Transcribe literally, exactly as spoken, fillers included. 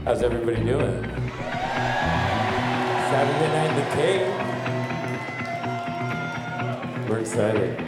How's everybody doing? Saturday night in the cave. We're excited.